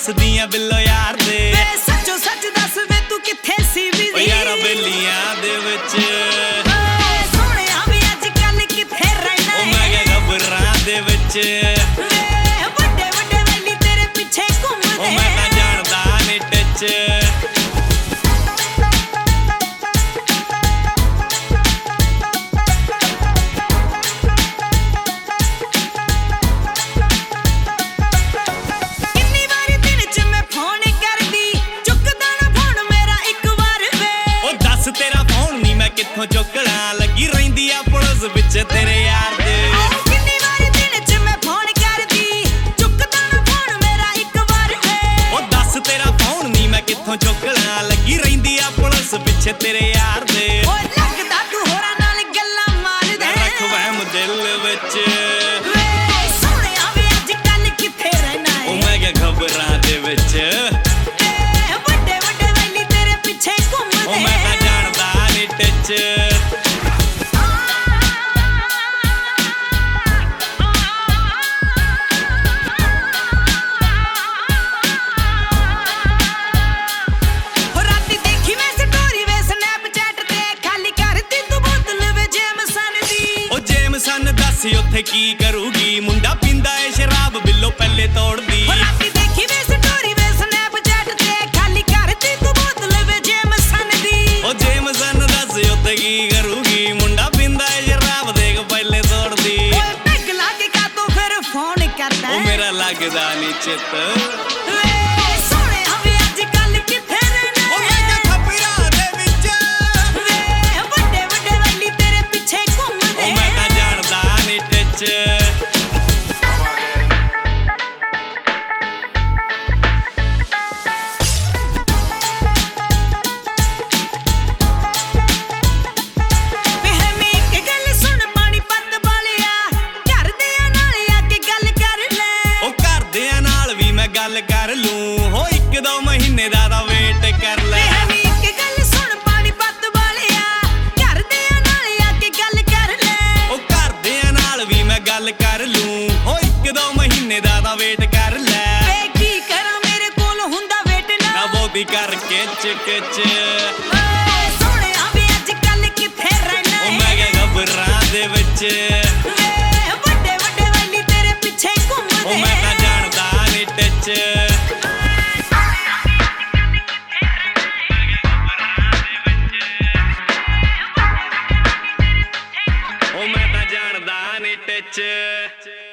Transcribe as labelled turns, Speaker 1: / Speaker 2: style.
Speaker 1: ਦੱਸਦੀਆਂ ਬਿੱਲੋ ਯਾਰ ਦੇ
Speaker 2: ਵੇ ਸੱਚੋ ਸੱਚ ਦੱਸ ਵੇ ਤੂੰ ਕਿੱਥੇ ਸੀ ਵੀ
Speaker 1: ਓ ਯਾਰਾ ਬੇਲੀਆਂ ਦੇ ਵਿੱਚ
Speaker 2: ਸੋਹਣਿਆ ਵੀ ਅੱਜ ਕੱਲ ਕਿੱਥੇ ਰਹਿਣਾ
Speaker 1: ਓ ਮੈਂ ਕਿਹਾ ਖਬਰਾਂ ਦੇ ਵਿੱਚ
Speaker 2: ਵੇ ਵੱਡੇ ਵੱਡੇ ਵੈਲੀ ਤੇਰੇ ਪਿੱਛੇ ਘੁੰਮਦੇ
Speaker 1: ਓ ਮੈਂ ਤਾਂ ਜਾਣਦਾ ਨੀ ਟੱਚ ਤੇਰਾ ਫੋਨ ਨੀ ਮੈਂ ਕਿੱਥੋਂ ਚੁੱਕਣਾ ਲੱਗੀ ਰਹਿੰਦੀ ਆ ਪੁਲਿਸ ਵਿੱਚ ਤੇਰੇ ਯਾਰ ਦੇ
Speaker 2: ਕਿੰਨੀ ਵਾਰੀ ਦਿਨ ਚ ਮੈਂ ਫੋਨ ਕਰਦੀ ਚੁੱਕਦਾ ਨਾ ਫੋਨ ਮੇਰਾ ਇੱਕ ਵਾਰ ਵੇ
Speaker 1: ਉਹ ਦੱਸ ਤੇਰਾ ਫੋਨ ਨੀ ਮੈਂ ਕਿੱਥੋਂ ਚੁੱਕਣਾ ਲੱਗੀ ਰਹਿੰਦੀ ਆ ਪੁਲਿਸ ਪਿੱਛੇ ਤੇਰੇ ਯਾਰ ਦੇ
Speaker 2: ਓਏ ਲੱਗਦਾ ਤੂੰ ਹੋਰਾਂ ਨਾਲ ਗੱਲਾਂ ਮਾਰਦਾ
Speaker 1: ਰੱਖ ਵਹਿਮ ਦਿਲ ਵਿੱਚ
Speaker 2: ਵੇ ਸੋਹਣਿਆ ਵੀ ਅੱਜ ਕੱਲ ਕਿੱਥੇ ਰਹਿਣਾ ਏ
Speaker 1: ਉਹ ਮੈਂ ਕਿਹਾ ਖਬਰਾਂ ਦੇ ਵਿੱਚ
Speaker 2: ਵੱਡੇ ਵੱਡੇ ਵੈਲੀ ਤੇਰੇ ਪਿੱਛੇ ਘੁੰਮਦੇ
Speaker 1: ਉਹ ਮੈਂ ਤਾਂ ਜਾਣਦਾ ਨੀ ਟੱਚ ਉੱਥੇ ਕੀ ਕਰੂਗੀ ਮੁੰਡਾ ਪੀਂਦਾ ਏ ਸ਼ਰਾਬ ਬਿੱਲੋ ਪਹਿਲੇ ਤੋੜਦੀ
Speaker 2: ਰਾਤੀ ਦੇਖੀ ਵੇ ਸਟੋਰੀ ਵੇ ਸਨੈਪਚੈਟ ਤੇ ਖਾਲੀ ਕਰਦੀ ਤੂੰ ਬੋਤਲ ਵੇ ਜੇਮਸਨ ਦੀ
Speaker 1: ਉਹ ਜੇਮਸਨ ਦੱਸ ਉੱਥੇ ਕੀ ਕਰੂਗੀ ਮੁੰਡਾ ਪੀਂਦਾ ਏ ਸ਼ਰਾਬ ਦੇਖ ਪਹਿਲੇ ਤੋੜਦੀ
Speaker 2: ਓਏ ਪੈਗ ਲਾ ਕੇ ਕਾਤੋਂ ਫਿਰ ਫੋਨ ਕਰਦਾ
Speaker 1: ਉਹ ਮੇਰਾ ਲੱਗਦਾ ਨੀ ਚਿੱਤ
Speaker 2: ਵੇ ਸੋਹਣਿਆ ਵੀ ਅੱਜ ਕੱਲ ਕਿੱਥੇ ਰਹਿਣਾ
Speaker 1: ਉਹ ਮੈਂ ਕਿਹਾ ਖਬਰਾਂ ਦੇ ਵਿੱਚ
Speaker 2: ਵੇ ਵੱਡੇ ਵੱਡੇ ਵੈਲੀ ਤੇਰੇ ਪਿੱਛੇ ਘੁੰਮਦੇ
Speaker 1: ਉਹ ਮੈਂ ਤਾਂ ਜਾਣਦਾ ਨੀ ਟੱਚ ਗੱਲ ਕਰ ਲੂੰ ਹੋ 1-2 ਮਹੀਨੇ ਦਾ ਵੇਟ ਕਰ ਲੈ
Speaker 2: ਇੱਕ ਗੱਲ ਸੁਣ ਪਾਣੀ ਪੱਤ ਵਾਲਿਆ ਘਰਦਿਆਂ ਨਾਲ ਆ ਕੇ ਗੱਲ ਕਰ ਲੈ
Speaker 1: ਉਹ ਘਰਦਿਆਂ ਨਾਲ ਵੀ ਮੈਂ ਗੱਲ ਕਰ ਲੂੰ ਹੋ 1-2 ਮਹੀਨੇ ਦਾ ਵੇਟ ਕਰ ਲੈ
Speaker 2: ਵੇ ਕੀ ਕਰਾਂ ਮੇਰੇ ਕੋਲ ਹੁੰਦਾ ਵੇਟ ਨਾ
Speaker 1: ਬੋਦੀ ਕਰਕੇ ਚਿਕਚ
Speaker 2: ਸੋਹਣਿਆ ਵੀ ਅੱਜ ਕੱਲ ਕਿੱਥੇ ਰਹਿਣਾ
Speaker 1: ਉਹ ਮੈਂ ਕਿਹਾ ਖਬਰਾਂ ਦੇ ਵਿੱਚ
Speaker 2: ਵੱਡੇ ਵੱਡੇ ਵੈਲੀ ਤੇਰੇ ਪਿੱਛੇ ਘੁੰਮਦੇ
Speaker 1: ਉਹ ਮੈਂ ਤਾਂ ਜਾਣਦਾ ਨੀ ਟੱਚ ਉਹ ਮੈਂ ਤਾਂ ਜਾਣਦਾ ਨੀ ਟੱਚ